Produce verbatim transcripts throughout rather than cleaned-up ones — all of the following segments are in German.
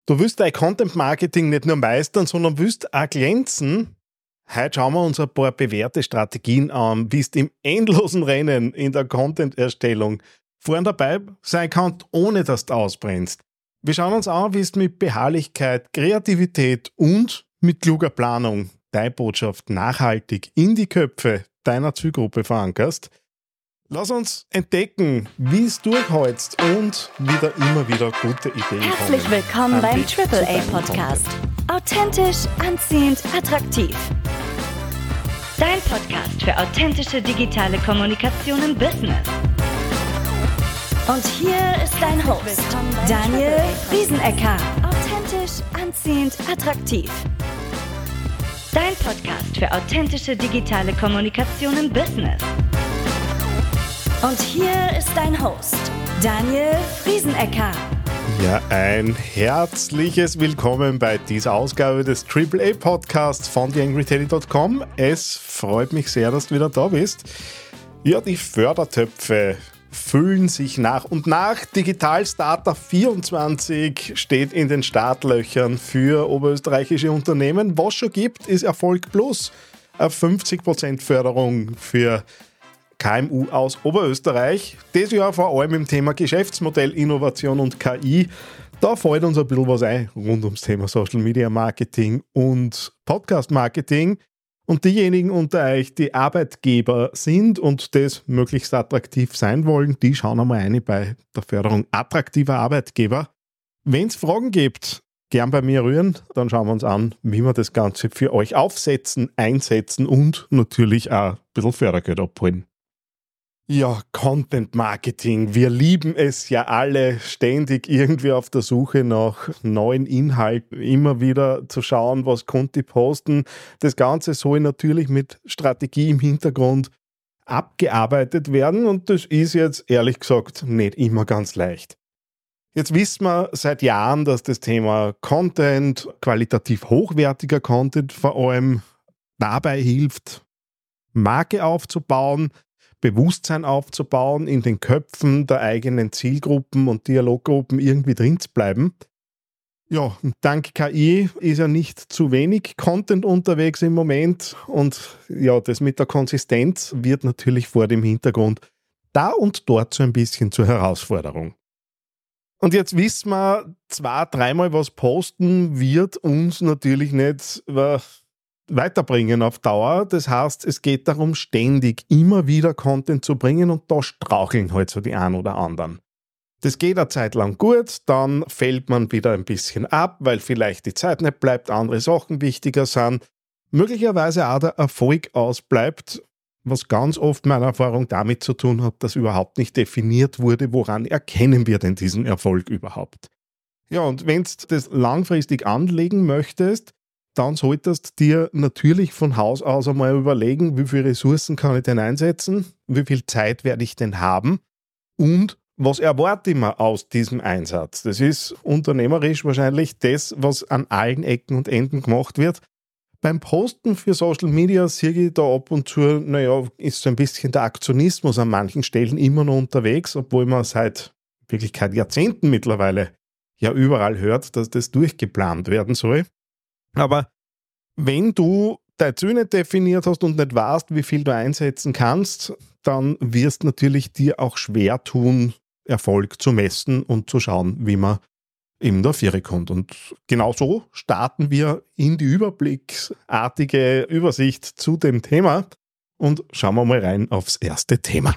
Du willst dein Content-Marketing nicht nur meistern, sondern willst auch glänzen. Heute schauen wir uns ein paar bewährte Strategien an, wie du im endlosen Rennen in der Content-Erstellung vorn dabei sein kannst, ohne dass du ausbrennst. Wir schauen uns an, wie du mit Beharrlichkeit, Kreativität und mit kluger Planung deine Botschaft nachhaltig in die Köpfe deiner Zielgruppe verankerst. Lass uns entdecken, wie es durchhältst und wieder immer wieder gute Ideen kommen. Herzlich willkommen beim Triple A Podcast. Authentisch, anziehend, attraktiv. Dein Podcast für authentische digitale Kommunikation im Business. Und hier ist dein Host, Daniel Friesenecker. Authentisch, anziehend, attraktiv. Dein Podcast für authentische digitale Kommunikation im Business. Und hier ist dein Host, Daniel Friesenecker. Ja, ein herzliches Willkommen bei dieser Ausgabe des Triple A Podcasts von the angry teddy dot com. Es freut mich sehr, dass du wieder da bist. Ja, die Fördertöpfe füllen sich nach und nach. Digital Starter vierundzwanzig steht in den Startlöchern für oberösterreichische Unternehmen. Was schon gibt, ist Erfolg Plus. Eine fünfzig Prozent Förderung für K M U aus Oberösterreich. Das Jahr vor allem im Thema Geschäftsmodell, Innovation und K I. Da fällt uns ein bisschen was ein rund ums Thema Social Media Marketing und Podcast Marketing. Und diejenigen unter euch, die Arbeitgeber sind und das möglichst attraktiv sein wollen, die schauen einmal rein bei der Förderung attraktiver Arbeitgeber. Wenn es Fragen gibt, gern bei mir rühren, dann schauen wir uns an, wie wir das Ganze für euch aufsetzen, einsetzen und natürlich auch ein bisschen Fördergeld abholen. Ja, Content Marketing. Wir lieben es ja alle, ständig irgendwie auf der Suche nach neuen Inhalten, immer wieder zu schauen, was konnte ich posten. Das Ganze soll natürlich mit Strategie im Hintergrund abgearbeitet werden und das ist jetzt ehrlich gesagt nicht immer ganz leicht. Jetzt wissen wir seit Jahren, dass das Thema Content, qualitativ hochwertiger Content vor allem dabei hilft, Marke aufzubauen, Bewusstsein aufzubauen, in den Köpfen der eigenen Zielgruppen und Dialoggruppen irgendwie drin zu bleiben. Ja, dank K I ist ja nicht zu wenig Content unterwegs im Moment und ja, das mit der Konsistenz wird natürlich vor dem Hintergrund da und dort so ein bisschen zur Herausforderung. Und jetzt wissen wir, zwei, dreimal was posten wird uns natürlich nicht weiterbringen auf Dauer. Das heißt, es geht darum, ständig immer wieder Content zu bringen und da straucheln halt so die einen oder anderen. Das geht eine Zeit lang gut, dann fällt man wieder ein bisschen ab, weil vielleicht die Zeit nicht bleibt, andere Sachen wichtiger sind. Möglicherweise auch der Erfolg ausbleibt, was ganz oft meiner Erfahrung damit zu tun hat, dass überhaupt nicht definiert wurde, woran erkennen wir denn diesen Erfolg überhaupt. Ja, und wenn du das langfristig anlegen möchtest, dann solltest du dir natürlich von Haus aus einmal überlegen, wie viele Ressourcen kann ich denn einsetzen, wie viel Zeit werde ich denn haben und was erwarte ich mir aus diesem Einsatz. Das ist unternehmerisch wahrscheinlich das, was an allen Ecken und Enden gemacht wird. Beim Posten für Social Media sehe ich da ab und zu, naja, ist so ein bisschen der Aktionismus an manchen Stellen immer noch unterwegs, obwohl man seit Wirklichkeit Jahrzehnten mittlerweile ja überall hört, dass das durchgeplant werden soll. Aber wenn du deine Ziele nicht definiert hast und nicht weißt, wie viel du einsetzen kannst, dann wirst natürlich dir auch schwer tun, Erfolg zu messen und zu schauen, wie man eben da Viere kommt. Und genau so starten wir in die überblicksartige Übersicht zu dem Thema und schauen wir mal rein aufs erste Thema.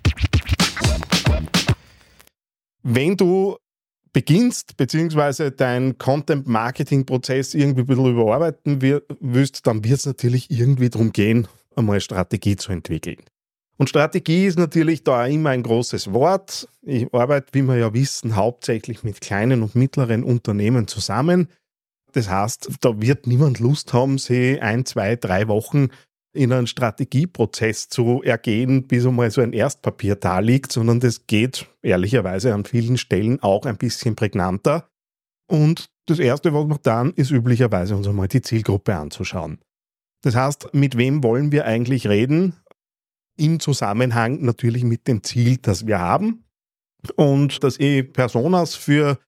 Wenn du beginnst, beziehungsweise deinen Content-Marketing-Prozess irgendwie ein bisschen überarbeiten willst, dann wird es natürlich irgendwie darum gehen, einmal eine Strategie zu entwickeln. Und Strategie ist natürlich da auch immer ein großes Wort. Ich arbeite, wie wir ja wissen, hauptsächlich mit kleinen und mittleren Unternehmen zusammen. Das heißt, da wird niemand Lust haben, sich ein, zwei, drei Wochen in einen Strategieprozess zu ergehen, bis einmal so ein Erstpapier da liegt, sondern das geht ehrlicherweise an vielen Stellen auch ein bisschen prägnanter. Und das Erste, was wir dann, ist üblicherweise uns einmal die Zielgruppe anzuschauen. Das heißt, mit wem wollen wir eigentlich reden? Im Zusammenhang natürlich mit dem Ziel, das wir haben. Und dass ich Personas für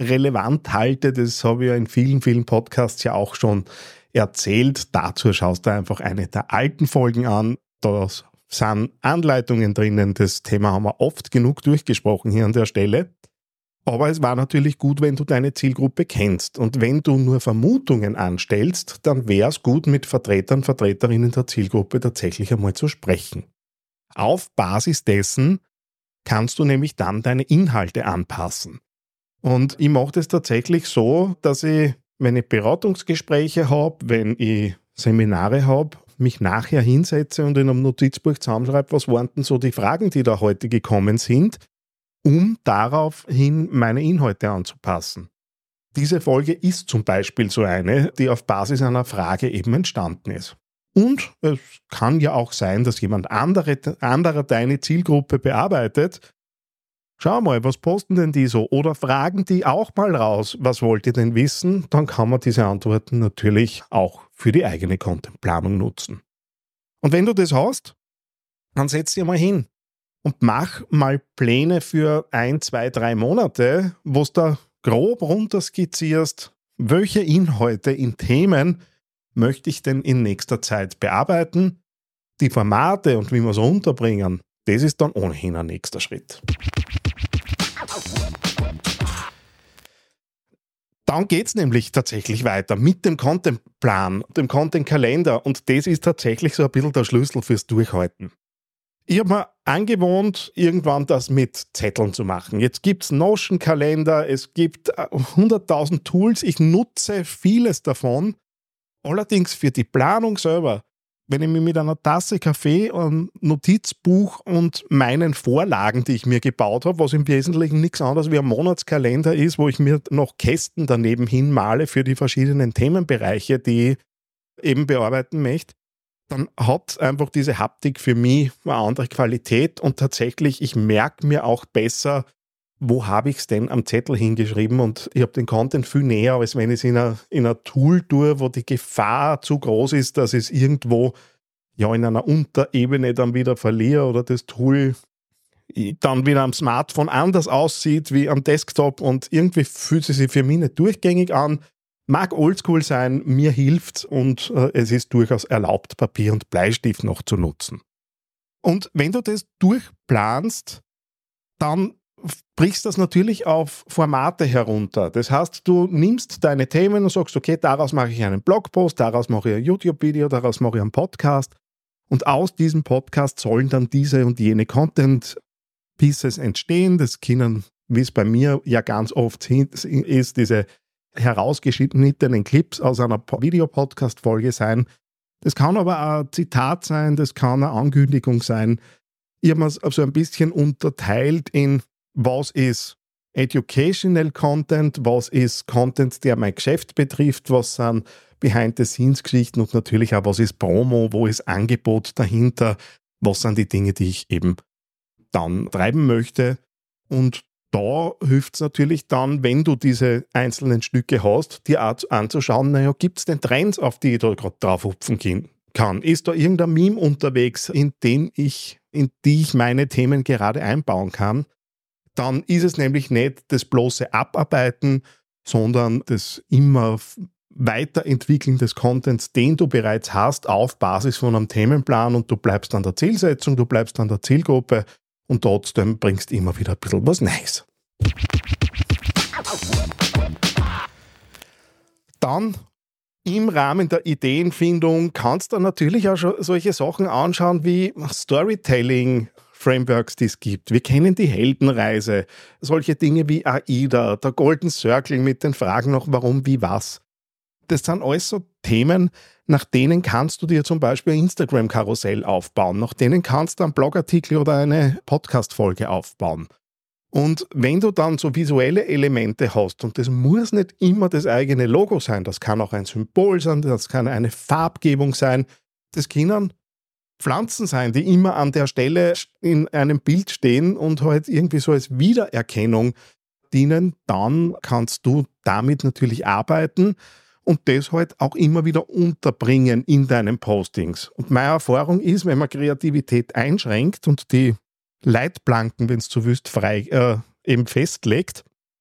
relevant halte, das habe ich ja in vielen, vielen Podcasts ja auch schon erzählt. Dazu schaust du einfach eine der alten Folgen an. Da sind Anleitungen drinnen. Das Thema haben wir oft genug durchgesprochen hier an der Stelle. Aber es war natürlich gut, wenn du deine Zielgruppe kennst. Und wenn du nur Vermutungen anstellst, dann wäre es gut, mit Vertretern, Vertreterinnen der Zielgruppe tatsächlich einmal zu sprechen. Auf Basis dessen kannst du nämlich dann deine Inhalte anpassen. Und ich mache das tatsächlich so, dass ich, wenn ich Beratungsgespräche habe, wenn ich Seminare habe, mich nachher hinsetze und in einem Notizbuch zusammenschreibe, was waren denn so die Fragen, die da heute gekommen sind, um daraufhin meine Inhalte anzupassen. Diese Folge ist zum Beispiel so eine, die auf Basis einer Frage eben entstanden ist. Und es kann ja auch sein, dass jemand andere, anderer deine Zielgruppe bearbeitet. Schau mal, was posten denn die so? Oder fragen die auch mal raus, was wollt ihr denn wissen? Dann kann man diese Antworten natürlich auch für die eigene Contentplanung nutzen. Und wenn du das hast, dann setz dich mal hin und mach mal Pläne für ein, zwei, drei Monate, wo du da grob runterskizzierst, welche Inhalte in Themen möchte ich denn in nächster Zeit bearbeiten. Die Formate und wie wir es unterbringen, das ist dann ohnehin ein nächster Schritt. Dann geht es nämlich tatsächlich weiter mit dem Contentplan, dem Contentkalender und das ist tatsächlich so ein bisschen der Schlüssel fürs Durchhalten. Ich habe mir angewohnt, irgendwann das mit Zetteln zu machen. Jetzt gibt es Notion-Kalender, es gibt hunderttausend Tools, ich nutze vieles davon. Allerdings für die Planung selber, wenn ich mich mit einer Tasse Kaffee, einem Notizbuch und meinen Vorlagen, die ich mir gebaut habe, was im Wesentlichen nichts anderes wie ein Monatskalender ist, wo ich mir noch Kästen daneben hinmale für die verschiedenen Themenbereiche, die ich eben bearbeiten möchte, dann hat einfach diese Haptik für mich eine andere Qualität und tatsächlich, ich merke mir auch besser, wo habe ich es denn am Zettel hingeschrieben und ich habe den Content viel näher, als wenn ich es in einer in einer Tool tue, wo die Gefahr zu groß ist, dass ich es irgendwo ja, in einer Unterebene dann wieder verliere oder das Tool dann wieder am Smartphone anders aussieht wie am Desktop und irgendwie fühlt es sich für mich nicht durchgängig an. Mag oldschool sein, mir hilft und äh, es ist durchaus erlaubt, Papier und Bleistift noch zu nutzen. Und wenn du das durchplanst, dann brichst das natürlich auf Formate herunter. Das heißt, du nimmst deine Themen und sagst, okay, daraus mache ich einen Blogpost, daraus mache ich ein YouTube-Video, daraus mache ich einen Podcast und aus diesem Podcast sollen dann diese und jene Content-Pieces entstehen. Das können, wie es bei mir ja ganz oft ist, diese herausgeschnittenen Clips aus einer Videopodcast-Folge sein. Das kann aber auch ein Zitat sein, das kann eine Ankündigung sein. Ich habe mir so ein bisschen unterteilt in was ist Educational Content, was ist Content, der mein Geschäft betrifft, was sind Behind-the-Scenes-Geschichten und natürlich auch, was ist Promo, wo ist Angebot dahinter, was sind die Dinge, die ich eben dann treiben möchte. Und da hilft es natürlich dann, wenn du diese einzelnen Stücke hast, dir auch anzuschauen, naja, gibt es denn Trends, auf die ich da gerade drauf hupfen kann? Ist da irgendein Meme unterwegs, in den ich, in die ich meine Themen gerade einbauen kann? Dann ist es nämlich nicht das bloße Abarbeiten, sondern das immer Weiterentwickeln des Contents, den du bereits hast, auf Basis von einem Themenplan und du bleibst an der Zielsetzung, du bleibst an der Zielgruppe und trotzdem bringst du immer wieder ein bisschen was Neues. Dann im Rahmen der Ideenfindung kannst du natürlich auch schon solche Sachen anschauen wie Storytelling, Frameworks, die es gibt. Wir kennen die Heldenreise, solche Dinge wie AIDA, der Golden Circle mit den Fragen nach warum, wie, was. Das sind alles so Themen, nach denen kannst du dir zum Beispiel ein Instagram-Karussell aufbauen, nach denen kannst du einen Blogartikel oder eine Podcast-Folge aufbauen. Und wenn du dann so visuelle Elemente hast, und das muss nicht immer das eigene Logo sein, das kann auch ein Symbol sein, das kann eine Farbgebung sein, das können Pflanzen sein, die immer an der Stelle in einem Bild stehen und halt irgendwie so als Wiedererkennung dienen, dann kannst du damit natürlich arbeiten und das halt auch immer wieder unterbringen in deinen Postings. Und meine Erfahrung ist, wenn man Kreativität einschränkt und die Leitplanken, wenn es so willst, frei äh, eben festlegt,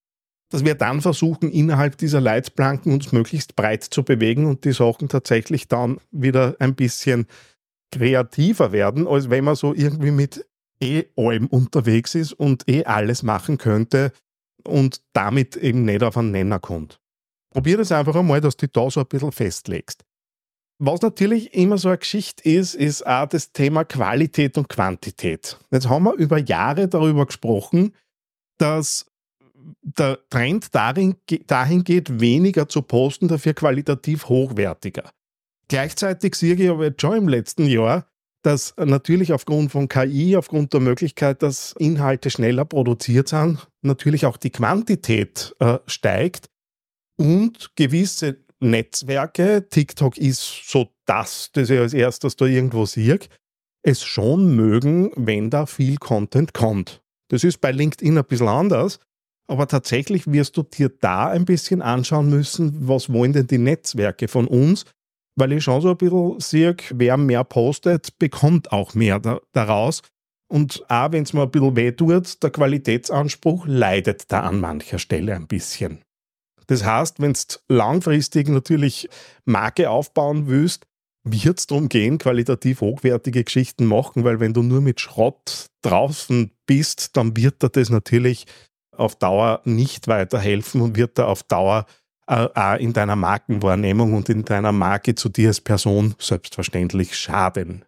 dass wir dann versuchen, innerhalb dieser Leitplanken uns möglichst breit zu bewegen und die Sachen tatsächlich dann wieder ein bisschen kreativer werden, als wenn man so irgendwie mit eh allem unterwegs ist und eh alles machen könnte und damit eben nicht auf einen Nenner kommt. Probier das einfach einmal, dass du dich da so ein bisschen festlegst. Was natürlich immer so eine Geschichte ist, ist auch das Thema Qualität und Quantität. Jetzt haben wir über Jahre darüber gesprochen, dass der Trend darin, dahin geht, weniger zu posten, dafür qualitativ hochwertiger. Gleichzeitig sehe ich aber jetzt schon im letzten Jahr, dass natürlich aufgrund von K I, aufgrund der Möglichkeit, dass Inhalte schneller produziert sind, natürlich auch die Quantität äh, steigt und gewisse Netzwerke, TikTok ist so das, das ich als erstes da irgendwo sehe, es schon mögen, wenn da viel Content kommt. Das ist bei LinkedIn ein bisschen anders, aber tatsächlich wirst du dir da ein bisschen anschauen müssen, was wollen denn die Netzwerke von uns, weil ich schon so ein bisschen sehe, wer mehr postet, bekommt auch mehr da, daraus. Und auch wenn es mir ein bisschen weh tut, der Qualitätsanspruch leidet da an mancher Stelle ein bisschen. Das heißt, wenn du langfristig natürlich Marke aufbauen willst, wird es darum gehen, qualitativ hochwertige Geschichten machen, weil wenn du nur mit Schrott draußen bist, dann wird dir das natürlich auf Dauer nicht weiterhelfen und wird dir auf Dauer äh, auch in deiner Markenwahrnehmung und in deiner Marke zu dir als Person selbstverständlich schaden.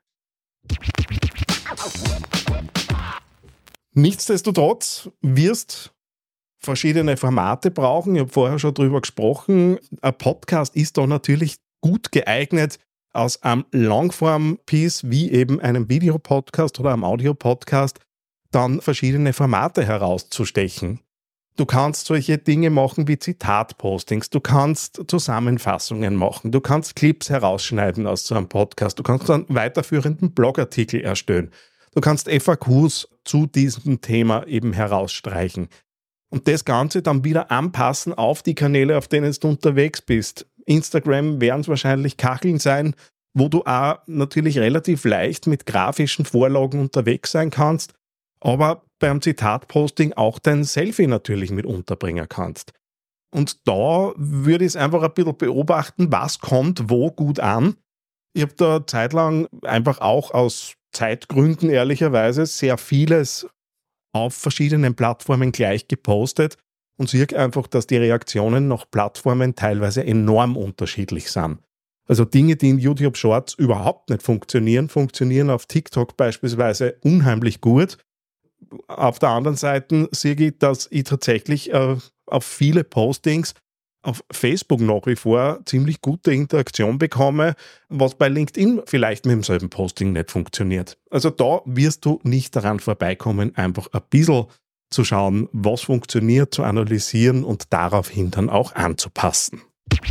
Nichtsdestotrotz wirst verschiedene Formate brauchen. Ich habe vorher schon drüber gesprochen. Ein Podcast ist da natürlich gut geeignet, aus einem Longform-Piece wie eben einem Videopodcast oder einem Audiopodcast dann verschiedene Formate herauszustechen. Du kannst solche Dinge machen wie Zitatpostings, du kannst Zusammenfassungen machen, du kannst Clips herausschneiden aus so einem Podcast, du kannst einen weiterführenden Blogartikel erstellen, du kannst F A Qs zu diesem Thema eben herausstreichen. Und das Ganze dann wieder anpassen auf die Kanäle, auf denen du unterwegs bist. Instagram werden es wahrscheinlich Kacheln sein, wo du auch natürlich relativ leicht mit grafischen Vorlagen unterwegs sein kannst, aber beim Zitatposting auch dein Selfie natürlich mit unterbringen kannst. Und da würde ich es einfach ein bisschen beobachten, was kommt wo gut an. Ich habe da zeitlang einfach auch aus Zeitgründen ehrlicherweise sehr vieles auf verschiedenen Plattformen gleich gepostet und sehe einfach, dass die Reaktionen nach Plattformen teilweise enorm unterschiedlich sind. Also Dinge, die in YouTube Shorts überhaupt nicht funktionieren, funktionieren auf TikTok beispielsweise unheimlich gut. Auf der anderen Seite sehe ich, dass ich tatsächlich äh, auf viele Postings auf Facebook nach wie vor ziemlich gute Interaktion bekomme, was bei LinkedIn vielleicht mit demselben Posting nicht funktioniert. Also da wirst du nicht daran vorbeikommen, einfach ein bisschen zu schauen, was funktioniert, zu analysieren und daraufhin dann auch anzupassen.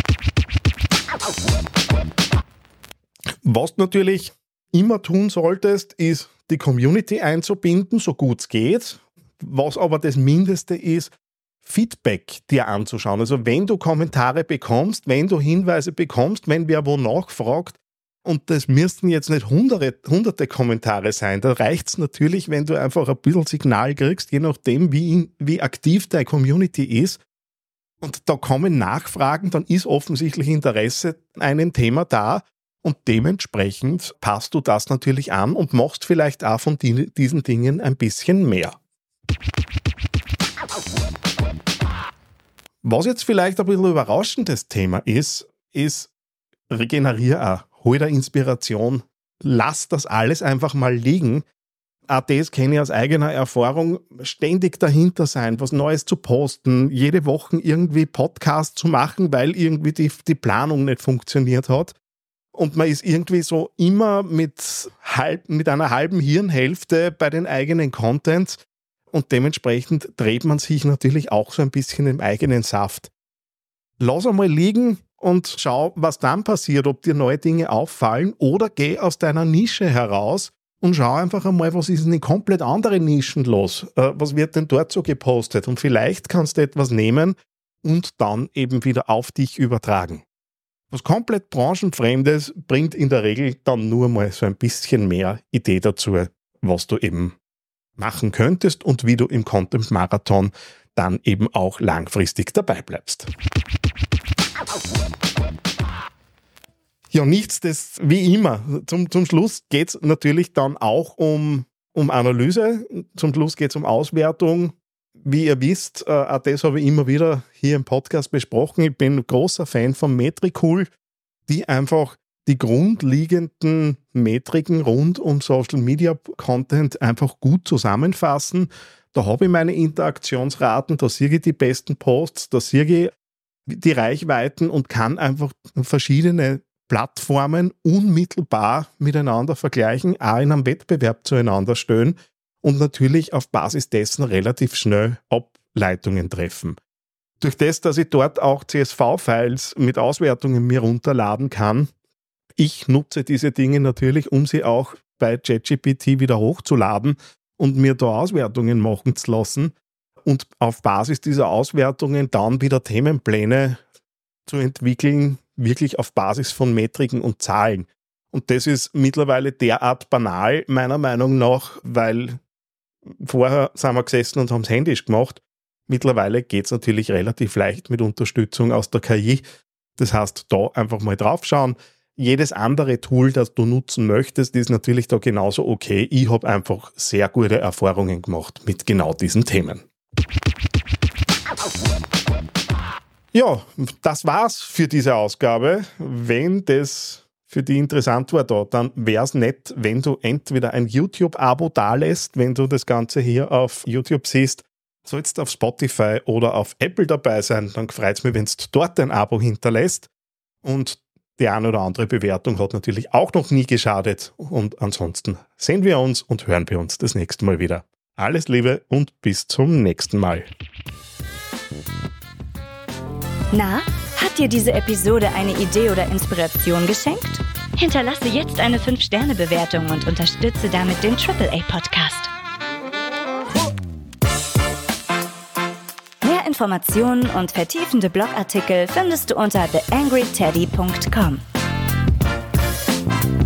Was du natürlich immer tun solltest, ist die Community einzubinden, so gut es geht. Was aber das Mindeste ist, Feedback dir anzuschauen. Also wenn du Kommentare bekommst, wenn du Hinweise bekommst, wenn wer wo nachfragt, und das müssten jetzt nicht hunderte, hunderte Kommentare sein, da reicht es natürlich, wenn du einfach ein bisschen Signal kriegst, je nachdem, wie, wie aktiv deine Community ist. Und da kommen Nachfragen, dann ist offensichtlich Interesse an einem Thema da und dementsprechend passt du das natürlich an und machst vielleicht auch von die, diesen Dingen ein bisschen mehr. Was jetzt vielleicht ein bisschen überraschendes Thema ist, ist regenerier auch, hol dir Inspiration, lass das alles einfach mal liegen. Auch das kenne ich aus eigener Erfahrung, ständig dahinter sein, was Neues zu posten, jede Woche irgendwie Podcast zu machen, weil irgendwie die, die Planung nicht funktioniert hat. Und man ist irgendwie so immer mit, halb, mit einer halben Hirnhälfte bei den eigenen Contents. Und dementsprechend dreht man sich natürlich auch so ein bisschen im eigenen Saft. Lass einmal liegen und schau, was dann passiert, ob dir neue Dinge auffallen oder geh aus deiner Nische heraus und schau einfach einmal, was ist denn in komplett anderen Nischen los? Äh, was wird denn dort so gepostet? Und vielleicht kannst du etwas nehmen und dann eben wieder auf dich übertragen. Was komplett Branchenfremdes bringt in der Regel dann nur mal so ein bisschen mehr Idee dazu, was du eben machen könntest und wie du im Content-Marathon dann eben auch langfristig dabei bleibst. Ja, nichts, wie immer. Zum, zum Schluss geht es natürlich dann auch um, um Analyse. Zum Schluss geht es um Auswertung. Wie ihr wisst, äh, auch das habe ich immer wieder hier im Podcast besprochen. Ich bin ein großer Fan von Metricool, die einfach die grundlegenden Metriken rund um Social Media Content einfach gut zusammenfassen. Da habe ich meine Interaktionsraten, da sehe ich die besten Posts, da sehe ich die Reichweiten und kann einfach verschiedene Plattformen unmittelbar miteinander vergleichen, auch in einem Wettbewerb zueinander stellen und natürlich auf Basis dessen relativ schnell Ableitungen treffen. Durch das, dass ich dort auch C S V-Files mit Auswertungen mir runterladen kann, ich nutze diese Dinge natürlich, um sie auch bei ChatGPT wieder hochzuladen und mir da Auswertungen machen zu lassen und auf Basis dieser Auswertungen dann wieder Themenpläne zu entwickeln, wirklich auf Basis von Metriken und Zahlen. Und das ist mittlerweile derart banal, meiner Meinung nach, weil vorher sind wir gesessen und haben es händisch gemacht. Mittlerweile geht es natürlich relativ leicht mit Unterstützung aus der K I. Das heißt, da einfach mal draufschauen. Jedes andere Tool, das du nutzen möchtest, ist natürlich da genauso okay. Ich habe einfach sehr gute Erfahrungen gemacht mit genau diesen Themen. Ja, das war's für diese Ausgabe. Wenn das für dich interessant war da, dann wäre es nett, wenn du entweder ein YouTube-Abo dalässt, wenn du das Ganze hier auf YouTube siehst, sollst auf Spotify oder auf Apple dabei sein, dann freut es mich, wenn du dort ein Abo hinterlässt. Und die eine oder andere Bewertung hat natürlich auch noch nie geschadet. Und ansonsten sehen wir uns und hören wir uns das nächste Mal wieder. Alles Liebe und bis zum nächsten Mal. Na, hat dir diese Episode eine Idee oder Inspiration geschenkt? Hinterlasse jetzt eine fünf Sterne Bewertung und unterstütze damit den Triple A Podcast. Mehr Informationen und vertiefende Blogartikel findest du unter the angry teddy dot com.